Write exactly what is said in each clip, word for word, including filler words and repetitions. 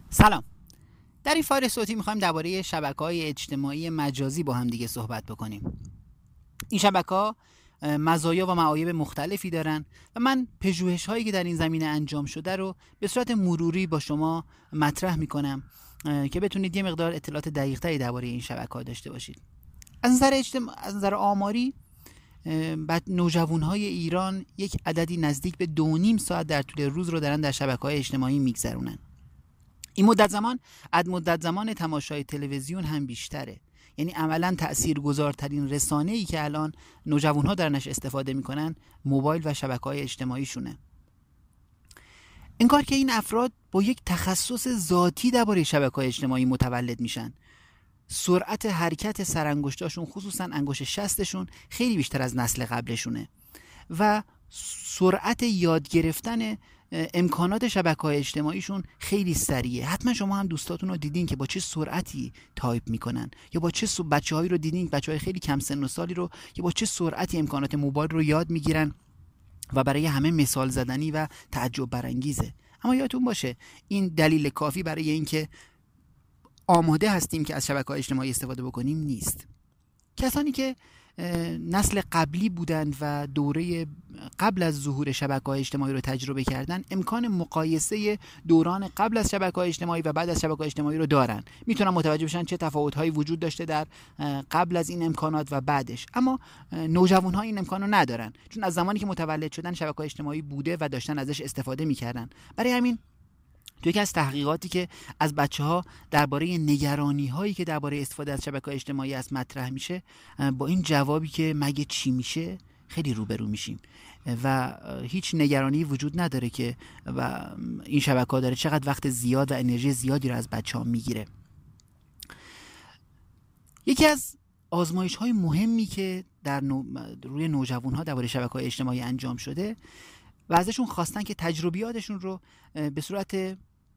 سلام. در این فایل صوتی میخوایم درباره شبکه‌های اجتماعی مجازی با هم دیگه صحبت بکنیم. این شبکه‌ها مزایا و معایب مختلفی دارن و من پژوهش‌هایی که در این زمینه انجام شده رو به صورت مروری با شما مطرح میکنم که بتونید یه مقدار اطلاعات دقیق‌تری درباره این شبکه‌ها داشته باشید. از نظر اجتماع... از نظر آماری بعد نوجوان‌های ایران یک عددی نزدیک به دو و نیم ساعت در طول روز رو دارن در شبکه‌های اجتماعی میگذرونن. این مدت زمان از مدت زمان تماشای تلویزیون هم بیشتره. یعنی عملاً تأثیرگذارترین رسانه‌ای که الان نوجوان‌ها درنش استفاده میکنن موبایل و شبکه‌های اجتماعی شونه. انگار که این افراد با یک تخصص ذاتی درباره شبکه‌های اجتماعی متولد میشن. سرعت حرکت سرانگشتاشون خصوصاً انگشت شستشون خیلی بیشتر از نسل قبلشونه و سرعت یاد گرفتن امکانات شبکه‌های اجتماعیشون خیلی سریعه. حتما شما هم دوستاتون رو دیدین که با چه سرعتی تایپ میکنن یا با چه بچه‌هایی رو دیدین، بچه‌های خیلی کم سن و سالی رو که با چه سرعتی امکانات موبایل رو یاد میگیرن و برای همه مثال زدنی و تعجب برانگیزه. اما یادتون باشه این دلیل کافی برای اینکه آماده هستیم که از شبکه‌های اجتماعی استفاده بکنیم نیست. کسانی که نسل قبلی بودند و دوره قبل از ظهور شبکه‌های اجتماعی رو تجربه کردن امکان مقایسه دوران قبل از شبکه‌های اجتماعی و بعد از شبکه‌های اجتماعی رو دارن، میتونن متوجه بشن چه تفاوت‌هایی وجود داشته در قبل از این امکانات و بعدش. اما نوجوان‌ها این امکان رو ندارن، چون از زمانی که متولد شدن شبکه‌های اجتماعی بوده و داشتن ازش استفاده می‌کردن. برای همین تو یکی از تحقیقاتی که از بچه‌ها درباره نگرانی‌هایی که درباره استفاده از شبکه‌های اجتماعی از مطرح میشه، با این جوابی که مگه چی میشه خیلی روبرو میشیم و هیچ نگرانی وجود نداره که و این شبکه‌ها داره چقدر وقت زیاد و انرژی زیادی رو از بچه‌ها میگیره. یکی از آزمایش‌های مهمی که در نو... روی نوجوان‌ها درباره شبکه‌های اجتماعی انجام شده و ازشون خواستن که تجربیاتشون رو به صورت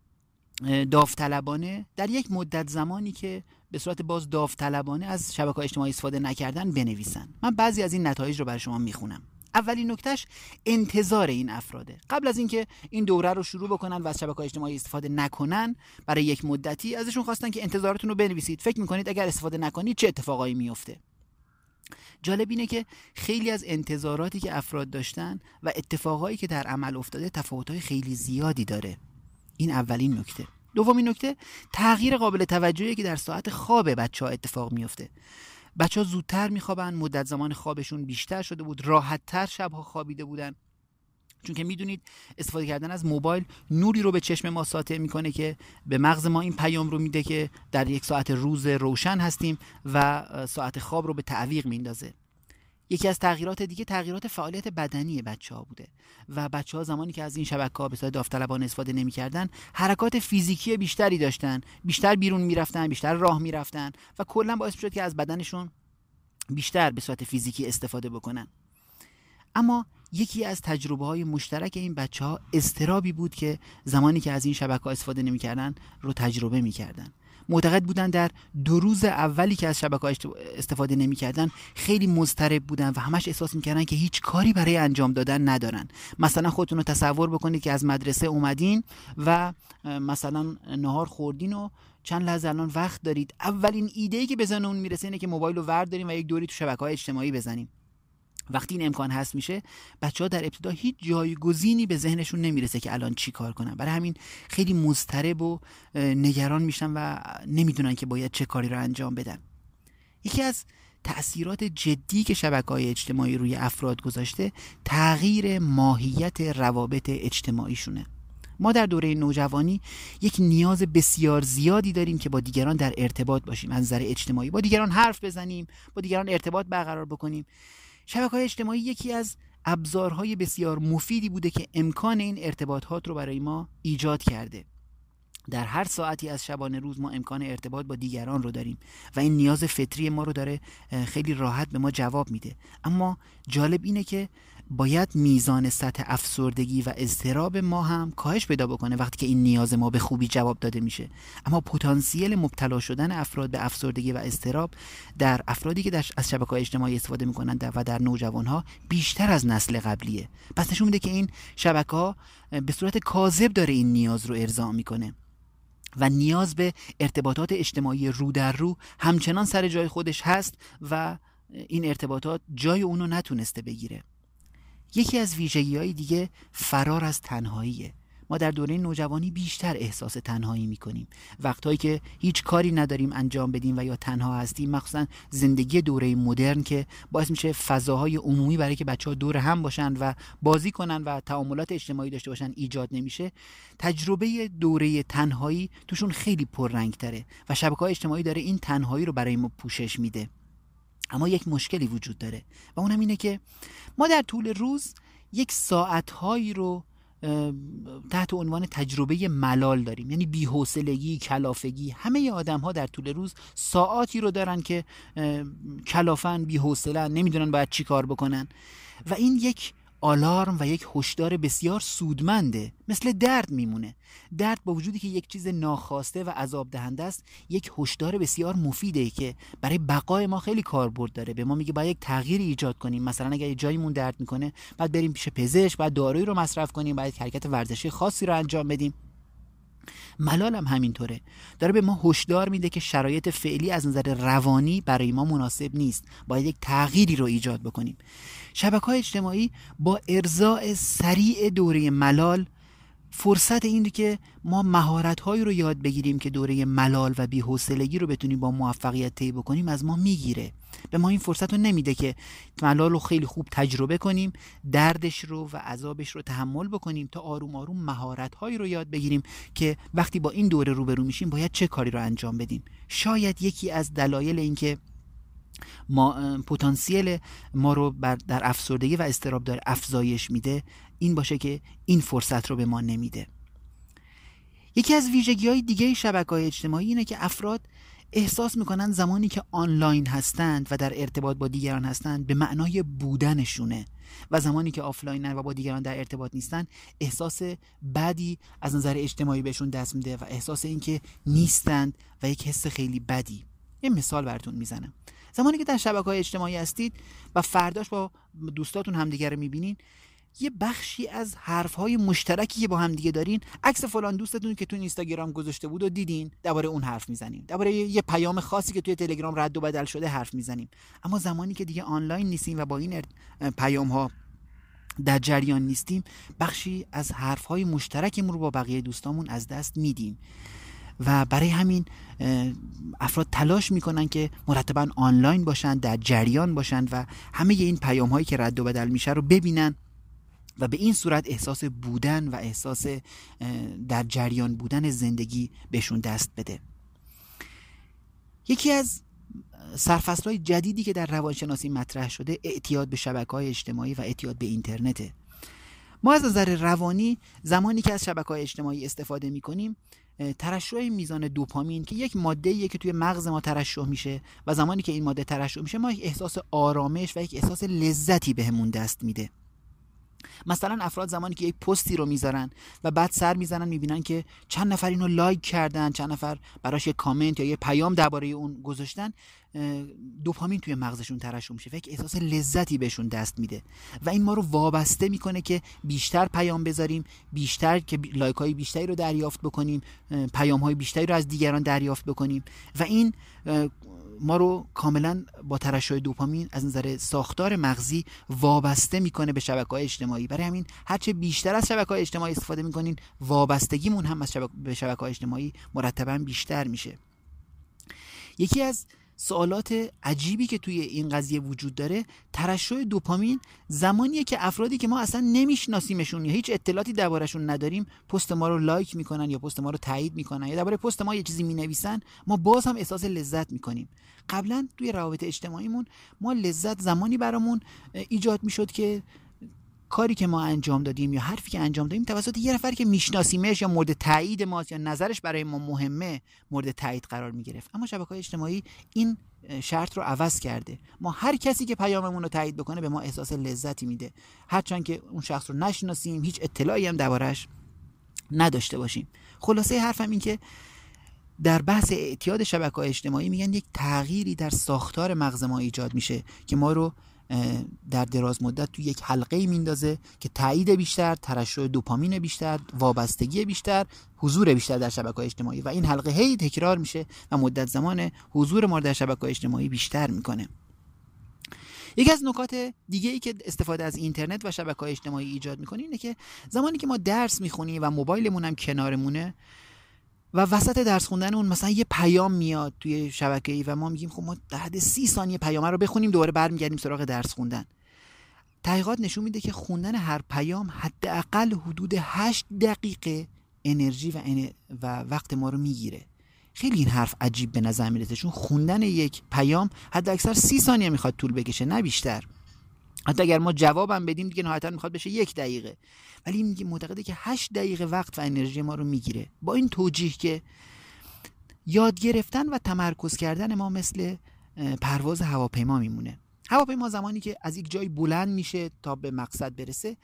داوطلبانه در یک مدت زمانی که به صورت باز داوطلبانه از شبکه‌های اجتماعی استفاده نکردن بنویسن. من بعضی از این نتایج رو برای شما میخونم. اولین نکتهش انتظار این افراده. قبل از اینکه این دوره رو شروع بکنن و از شبکه‌های اجتماعی استفاده نکنن، برای یک مدتی ازشون خواستن که انتظارتون رو بنویسید. فکر میکنید اگر استفاده نکنید چه اتفاقایی میفته؟ جالب اینه که خیلی از انتظاراتی که افراد داشتن و اتفاقایی که در عمل افتاده تفاوت‌های خیلی زیادی داره. این اولین نکته. دومین نکته تغییر قابل توجهی که در ساعت خواب بچه‌ها اتفاق میفته. بچه‌ها زودتر میخوابن، مدت زمان خوابشون بیشتر شده بود، راحت‌تر شب‌ها خوابیده بودن. چون که میدونید استفاده کردن از موبایل نوری رو به چشم ما ساطع میکنه که به مغز ما این پیام رو میده که در یک ساعت روز روشن هستیم و ساعت خواب رو به تعویق میندازه. یکی از تغییرات دیگه تغییرات فعالیت بدنی بچه‌ها بوده و بچه‌ها زمانی که از این شبکه‌ها به صورت داوطلبانه استفاده نمی‌کردن حرکات فیزیکی بیشتری داشتن، بیشتر بیرون میرفتن، بیشتر راه میرفتن و کلا باعث شد که از بدنشون بیشتر به صورت فیزیکی استفاده بکنن. اما یکی از تجربه‌های مشترک این بچه‌ها اضطرابی بود که زمانی که از این شبکه‌ها استفاده نمی‌کردن رو تجربه می‌کردن. معتقد بودن در دو روز اولی که از شبکه‌ها استفاده نمی‌کردن خیلی مضطرب بودن و همش احساس می‌کردن که هیچ کاری برای انجام دادن ندارن. مثلا خودتون رو تصور بکنید که از مدرسه اومدین و مثلا نهار خوردین و چند لحظه الان وقت دارید. اولین ایده‌ای که به ذهنتون میرسه اینه که موبایل رو ورداریم و یک دوری تو شبکه‌های اجتماعی بزنیم. وقتی این امکان هست میشه، بچه‌ها در ابتدا هیچ جایگزینی به ذهنشون نمیرسه که الان چی کار کنن. برای همین خیلی مضطرب و نگران میشن و نمیدونن که باید چه کاری رو انجام بدن. یکی از تأثیرات جدی که شبکه‌های اجتماعی روی افراد گذاشته تغییر ماهیت روابط اجتماعیشونه. ما در دوره نوجوانی یک نیاز بسیار زیادی داریم که با دیگران در ارتباط باشیم، از نظر اجتماعی با دیگران حرف بزنیم، با دیگران ارتباط برقرار بکنیم. شبکه‌های اجتماعی یکی از ابزارهای بسیار مفیدی بوده که امکان این ارتباطات رو برای ما ایجاد کرده. در هر ساعتی از شبانه روز ما امکان ارتباط با دیگران رو داریم و این نیاز فطری ما رو داره خیلی راحت به ما جواب میده. اما جالب اینه که باید میزان سطح افسردگی و اضطراب ما هم کاهش پیدا بکنه وقتی که این نیاز ما به خوبی جواب داده میشه. اما پتانسیل مبتلا شدن افراد به افسردگی و اضطراب در افرادی که از شبکه‌های اجتماعی استفاده میکنن و در نوجوانها بیشتر از نسل قبلیه. پس نشون میده که این شبکه‌ها به صورت کاذب داره این نیاز رو ارضا میکنه. و نیاز به ارتباطات اجتماعی رو در رو همچنان سر جای خودش هست و این ارتباطات جای اونو نتونسته بگیره. یکی از ویژگی‌های دیگه فرار از تنهاییه. ما در دوره نوجوانی بیشتر احساس تنهایی میکنیم. وقتایی که هیچ کاری نداریم انجام بدیم و یا تنها هستیم، مخصوصا زندگی دوره مدرن که باعث میشه فضاهای عمومی برای که بچه‌ها دور هم باشن و بازی کنن و تعاملات اجتماعی داشته باشن ایجاد نمیشه. تجربه دوره تنهایی توشون خیلی پررنگ‌تره و شبکه‌های اجتماعی داره این تنهایی رو برای ما پوشش میده. اما یک مشکلی وجود داره و اونم اینه که ما در طول روز یک ساعت‌هایی رو تحت عنوان تجربه ملال داریم، یعنی بی‌حوصلگی، کلافگی. همه آدم‌ها در طول روز ساعاتی رو دارن که کلافن، بی‌حوصله‌ن، نمیدونن باید چی کار بکنن و این یک آلارم و یک هشدار بسیار سودمنده. مثل درد میمونه. درد با وجودی که یک چیز ناخواسته و عذاب دهنده است، یک هشدار بسیار مفیده که برای بقای ما خیلی کاربرد داره. به ما میگه باید یک تغییری ایجاد کنیم. مثلا اگه یه جایمون درد میکنه، بعد بریم پیش پزشک، بعد دارویی رو مصرف کنیم، بعد حرکت ورزشی خاصی رو انجام بدیم. ملال هم همینطوره، داره به ما هشدار میده که شرایط فعلی از نظر روانی برای ما مناسب نیست، باید یک تغییری رو ایجاد بکنیم. شبکه‌های اجتماعی با ارضاء سریع دوره ملال فرصت این که ما مهارت‌هایی رو یاد بگیریم که دوره ملال و بی‌حوصلگی رو بتونیم با موفقیت طی بکنیم از ما میگیره. به ما این فرصت رو نمیده که ملال رو خیلی خوب تجربه کنیم، دردش رو و عذابش رو تحمل بکنیم تا آروم آروم مهارت‌هایی رو یاد بگیریم که وقتی با این دوره روبرو میشیم باید چه کاری رو انجام بدیم. شاید یکی از دلایل این که ما پتانسیل ما رو بر در افسردگی و اضطراب داره افزایش میده این باشه که این فرصت رو به ما نمیده. یکی از ویژگی‌های دیگه شبکه‌های اجتماعی اینه که افراد احساس میکنن زمانی که آنلاین هستند و در ارتباط با دیگران هستند به معنای بودنشونه و زمانی که آفلاینن و با دیگران در ارتباط نیستن احساس بدی از نظر اجتماعی بهشون دست میده و احساس اینکه نیستند و یک حس خیلی بدی. یه مثال براتون میزنم. زمانی که در شبکه‌های اجتماعی هستید و فرداش با دوستاتون همدیگه رو میبینین، یه بخشی از حرف‌های مشترکی که با هم دیگه دارین، عکس فلان دوستتون که تو اینستاگرام گذاشته بود و دیدین، درباره اون حرف میزنیم. درباره یه پیام خاصی که توی تلگرام رد و بدل شده حرف میزنیم. اما زمانی که دیگه آنلاین نیستیم و با این پیام‌ها در جریان نیستیم، بخشی از حرف‌های مشترکمون رو با بقیه دوستامون از دست میدیم. و برای همین افراد تلاش میکنن که مرتباً آنلاین باشن، در جریان باشن و همه این پیام‌هایی که رد و بدل میشه رو ببینن و به این صورت احساس بودن و احساس در جریان بودن زندگی بهشون دست بده. یکی از سرفصل‌های جدیدی که در روانشناسی مطرح شده اعتیاد به شبکه‌های اجتماعی و اعتیاد به اینترنته. ما از نظر روانی زمانی که از شبکه‌های اجتماعی استفاده می‌کنیم، ترشح میزان دوپامین که یک ماده‌ایه که توی مغز ما ترشح میشه و زمانی که این ماده ترشح میشه ما یک احساس آرامش و یک احساس لذتی بهمون دست میده. مثلا افراد زمانی که یک پستی رو میذارن و بعد سر میزنن میبینن که چند نفر اینو لایک کردن، چند نفر براش یک کامنت یا یک پیام درباره اون گذاشتن، دوپامین توی مغزشون ترشح میشه و یک احساس لذتی بهشون دست میده و این ما رو وابسته میکنه که بیشتر پیام بذاریم، بیشتر که لایک های بیشتری رو دریافت بکنیم، پیام های بیشتری رو از دیگران دریافت بکنیم و این ما رو کاملا با ترشح دوپامین از نظر ساختار مغزی وابسته میکنه به شبکه‌های اجتماعی. برای همین هرچه بیشتر از شبکه‌های اجتماعی استفاده میکنین، وابستگیمون هم از شبک... به شبکه‌های اجتماعی مرتباً بیشتر میشه. یکی از سوالات عجیبی که توی این قضیه وجود داره، ترشح دوپامین زمانیه که افرادی که ما اصلا نمیشناسیمشون یا هیچ اطلاعاتی دربارشون نداریم پست ما رو لایک میکنن یا پست ما رو تایید میکنن یا درباره پست ما یه چیزی مینویسن، ما باز هم احساس لذت میکنیم. قبلا توی روابط اجتماعیمون ما لذت زمانی برامون ایجاد میشد که کاری که ما انجام دادیم یا حرفی که انجام دادیم توسط یه نفر که میشناسیمش یا مورد تایید ماست یا نظرش برای ما مهمه مورد تایید قرار میگرفت. اما شبکه‌های اجتماعی این شرط رو عوض کرده. ما هر کسی که پیاممون رو تایید بکنه به ما احساس لذتی میده، هرچند که اون شخص رو نشناسیم، هیچ اطلاعی هم دربارش نداشته باشیم. خلاصه حرفم این که در بحث اعتیاد شبکه‌های اجتماعی میگن یک تغییری در ساختار مغز ما ایجاد میشه که ما رو در دراز مدت تو یک حلقه میندازه که تایید بیشتر، ترشح دوپامین بیشتر، وابستگی بیشتر، حضور بیشتر در شبکه‌های اجتماعی و این حلقه هی تکرار میشه و مدت زمان حضور ما در شبکه‌های اجتماعی بیشتر میکنه. یکی از نکات دیگه ای که استفاده از اینترنت و شبکه‌های اجتماعی ایجاد میکنه اینه که زمانی که ما درس میخونیم و موبایلمون هم کنارمونه و وسط درس خوندن اون مثلا یه پیام میاد توی شبکه‌ای و ما میگیم خب ما در حد سی ثانیه پیام رو بخونیم دوباره برمیگردیم سراغ درس خوندن. تحقیقات نشون میده که خوندن هر پیام حداقل حدود هشت دقیقه انرژی و, انر... و وقت ما رو میگیره. خیلی این حرف عجیب به نظر میرسه، چون خوندن یک پیام حد اکثر سی ثانیه میخواد طول بکشه، نه بیشتر. حتی اگر ما جوابم بدیم دیگه نهایتا میخواد بشه یک دقیقه، ولی این میگه معتقده که هشت دقیقه وقت و انرژی ما رو میگیره. با این توجیه که یاد گرفتن و تمرکز کردن ما مثل پرواز هواپیما میمونه. هواپیما زمانی که از یک جای بلند میشه تا به مقصد برسه،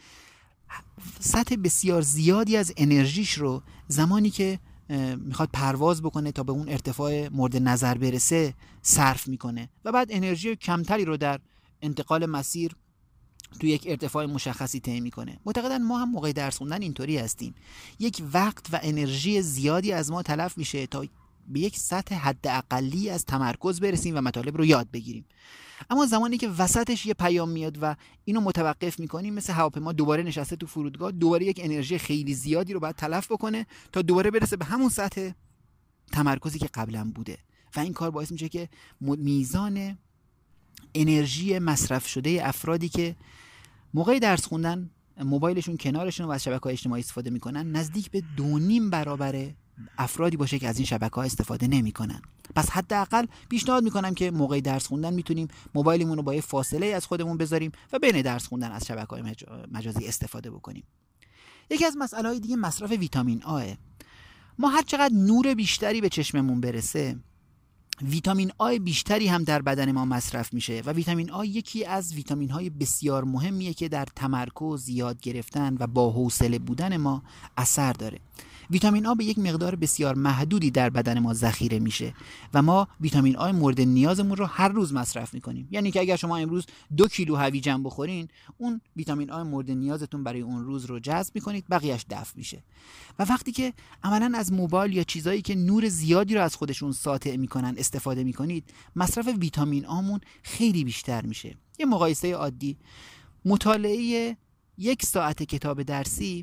سطح بسیار زیادی از انرژیش رو زمانی که میخواد پرواز بکنه تا به اون ارتفاع مورد نظر برسه صرف میکنه و بعد انرژی کمتری رو در انتقال مسیر تو یک ارتفاع مشخصی طی میکنه. معتقدن ما هم موقع درس خوندن اینطوری هستیم، یک وقت و انرژی زیادی از ما تلف میشه تا به یک سطح حداقلی از تمرکز برسیم و مطالب رو یاد بگیریم. اما زمانی که وسطش یه پیام میاد و اینو متوقف میکنیم، مثل هواپیما دوباره نشسته تو فرودگاه، دوباره یک انرژی خیلی زیادی رو باید تلف بکنه تا دوباره برسه به همون سطح تمرکزی که قبلا بوده و این کار باعث میشه که میزان انرژی مصرف شده افرادی که موقع درس خوندن موبایلشون کنارشون و از شبکه‌های اجتماعی استفاده میکنن نزدیک به دو نیم برابر افرادی باشه که از این شبکه‌ها استفاده نمیکنن. پس حداقل پیشنهاد میکنم که موقع درس خوندن میتونیم موبایلمون رو با یه فاصله از خودمون بذاریم و بین درس خوندن از شبکه‌های مج... مجازی استفاده بکنیم. یکی از مسائل دیگه مصرف ویتامین آ. ما هر چقدر نور بیشتری به چشممون برسه، ویتامین آ بیشتری هم در بدن ما مصرف میشه و ویتامین آ یکی از ویتامین های بسیار مهمیه که در تمرکز، یاد گرفتن و با حوصله بودن ما اثر داره. ویتامین آ به یک مقدار بسیار محدودی در بدن ما ذخیره میشه و ما ویتامین آ مورد نیازمون رو هر روز مصرف میکنیم. یعنی که اگر شما امروز دو کیلو هویجم بخورین، اون ویتامین آ مورد نیازتون برای اون روز رو جذب میکنید، بقیه‌اش دفع میشه. و وقتی که عملاً از موبایل یا چیزایی که نور زیادی رو از خودشون ساطع میکنن استفاده میکنید، مصرف ویتامین آمون خیلی بیشتر میشه. یه مقایسه عادی، مطالعه یک ساعت کتاب درسی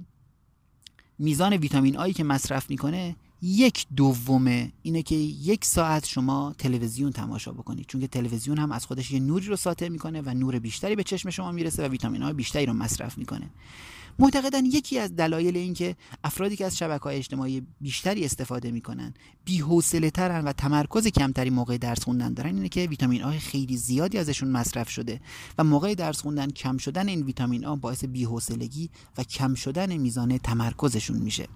میزان ویتامین آیی که مصرف میکنه یک دومه اینه که یک ساعت شما تلویزیون تماشا بکنید، چون که تلویزیون هم از خودش یه نوری رو ساطع میکنه و نور بیشتری به چشم شما میرسه و ویتامین آی بیشتری رو مصرف میکنه. معتقدن یکی از دلایل این که افرادی که از شبکه‌های اجتماعی بیشتری استفاده میکنن بی‌حوصله‌ترن و تمرکز کمتری موقع درس خوندن دارن اینه که ویتامین آ خیلی زیادی ازشون مصرف شده و موقع درس خوندن کم شدن این ویتامین آ باعث بی‌حوصلگی و کم شدن میزان تمرکزشون میشه.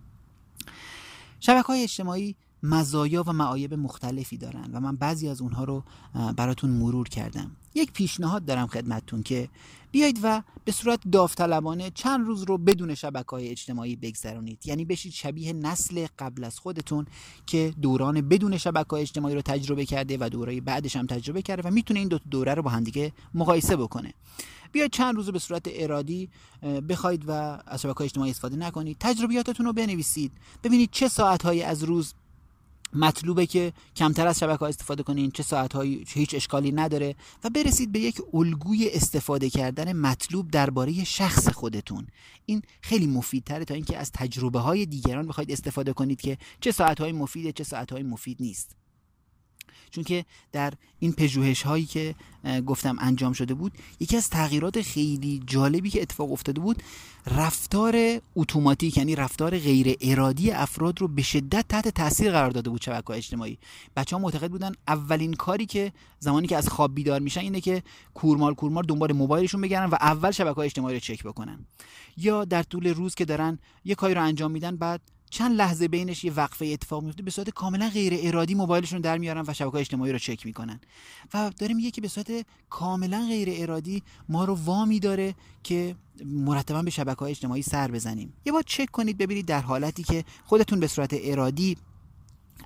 شبکه‌های اجتماعی مزایا و معایب مختلفی دارن و من بعضی از اونها رو براتون مرور کردم. یک پیشنهاد دارم خدمتتون که بیایید و به صورت داوطلبانه چند روز رو بدون شبکه‌های اجتماعی بگذرونید. یعنی بشید شبیه نسل قبل از خودتون که دوران بدون شبکه‌های اجتماعی رو تجربه کرده و دورای بعدش هم تجربه کرده و میتونه این دو دوره رو با هم دیگه مقایسه بکنه. بیاید چند روز به صورت ارادی بخواید و از شبکه‌های اجتماعی استفاده نکنید. تجربیاتتون رو بنویسید. ببینید چه ساعت‌هایی از روز مطلوبه که کمتر از شبکه‌ها استفاده کنین، چه ساعت‌هایی هیچ اشکالی نداره و برسید به یک الگوی استفاده کردن مطلوب درباره شخص خودتون. این خیلی مفیدتره تا اینکه از تجربه‌های دیگران بخواید استفاده کنید که چه ساعت‌هایی مفیده چه ساعت‌هایی مفید نیست. چون که در این پژوهش هایی که گفتم انجام شده بود، یکی از تغییرات خیلی جالبی که اتفاق افتاده بود رفتار اتوماتیک، یعنی رفتار غیر ارادی افراد رو به شدت تحت تاثیر قرار داده بود شبکه‌های اجتماعی. بچه‌ها معتقد بودن اولین کاری که زمانی که از خواب بیدار میشن اینه که کورمال کورمال دنبال موبایلشون بگردن و اول شبکه‌های اجتماعی رو چک بکنن، یا در طول روز که دارن یه کاری رو انجام میدن بعد چند لحظه بینش یه وقفه اتفاق میفته به صورت کاملا غیر ارادی موبایلشون در میارن و شبکه‌های اجتماعی رو چک میکنن و داره میگه که به صورت کاملا غیر ارادی ما رو وامی داره که مرتبا به شبکه‌های اجتماعی سر بزنیم. یه بار چک کنید ببینید در حالتی که خودتون به صورت ارادی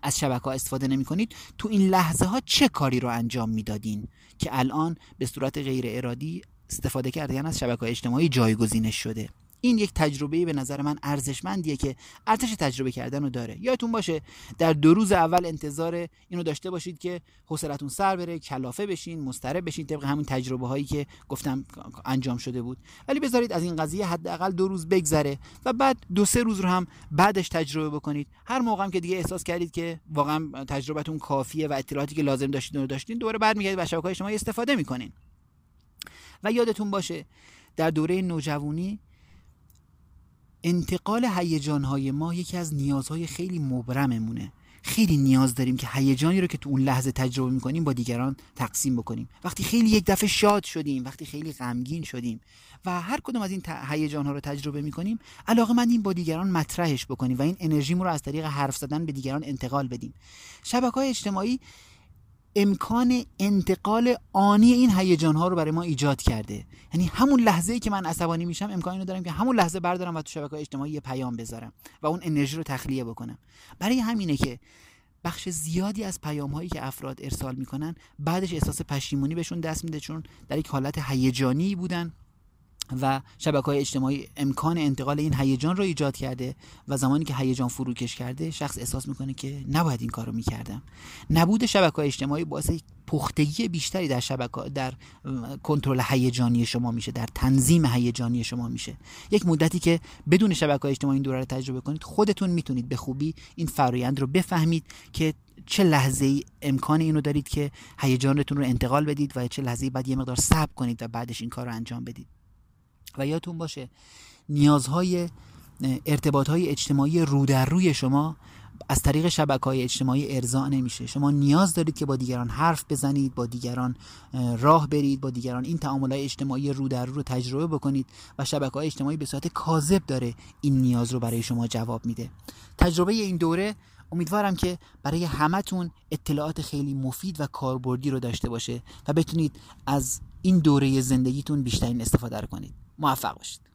از شبکه‌ها استفاده نمی‌کنید، تو این لحظه ها چه کاری رو انجام میدادین که الان به صورت غیر ارادی استفاده کردن از شبکه‌های اجتماعی جایگزینش شده. این یک تجربه به نظر من ارزشمندیه که ارزش تجربه کردن رو داره. یادتون باشه در دو روز اول انتظار اینو داشته باشید که حوصلتون سر بره، کلافه بشین، مضطرب بشین طبق همین تجربه هایی که گفتم انجام شده بود. ولی بذارید از این قضیه حداقل دو روز بگذره و بعد دو سه روز رو هم بعدش تجربه بکنید. هر موقع هم که دیگه احساس کردید که واقعا تجربتون کافیه و اطلاعاتی که لازم داشتید رو داشتین، دوباره برمیگردید و شبکه‌های اجتماعی استفاده میکنین. و یادتون باشه در دوره نوجوانی انتقال هیجان‌های ما یکی از نیازهای خیلی مبرممونه. خیلی نیاز داریم که هیجانی رو که تو اون لحظه تجربه می‌کنیم با دیگران تقسیم بکنیم. وقتی خیلی یک دفعه شاد شدیم، وقتی خیلی غمگین شدیم و هر کدوم از این هیجان‌ها رو تجربه می‌کنیم، علاقه‌مندیم با دیگران مطرحش بکنیم و این انرژیمون رو از طریق حرف زدن به دیگران انتقال بدیم. شبکه‌های اجتماعی امکان انتقال آنی این هیجان‌ها رو برای ما ایجاد کرده. یعنی همون لحظه‌ای که من عصبانی میشم امکان اینو دارم که همون لحظه بردارم و تو شبکه‌های اجتماعی یه پیام بذارم و اون انرژی رو تخلیه بکنم. برای همینه که بخش زیادی از پیام‌هایی که افراد ارسال میکنن بعدش احساس پشیمونی بهشون دست میده، چون در یک حالت هیجانی بودن و شبکه‌های اجتماعی امکان انتقال این هیجان رو ایجاد کرده و زمانی که هیجان فروکش کرده شخص احساس میکنه که نباید این کارو میکردم. نبود شبکه‌های اجتماعی باعث پختگی بیشتری در شبکه در کنترل هیجانی شما میشه، در تنظیم هیجانی شما میشه. یک مدتی که بدون شبکه‌های اجتماعی این دوره رو تجربه کنید، خودتون میتونید به خوبی این فرآیند رو بفهمید که چه لحظه‌ای امکان اینو دارید که هیجانتون رو انتقال بدید و چه لحظه‌ای بعد یه مقدار صبر کنید و بعدش این کار رو انجام بدید. و یادتون باشه نیازهای ارتباطهای اجتماعی رو در روی شما از طریق شبکه‌های اجتماعی ارضا نمیشه. شما نیاز دارید که با دیگران حرف بزنید، با دیگران راه برید، با دیگران این تعاملات اجتماعی رو در رو رو تجربه بکنید و شبکه‌های اجتماعی به صورت کاذب داره این نیاز رو برای شما جواب میده. تجربه این دوره امیدوارم که برای همتون اطلاعات خیلی مفید و کاربردی رو داشته باشه و بتونید از این دوره زندگیتون بیشترین استفاده رو کنید. موفق باشید.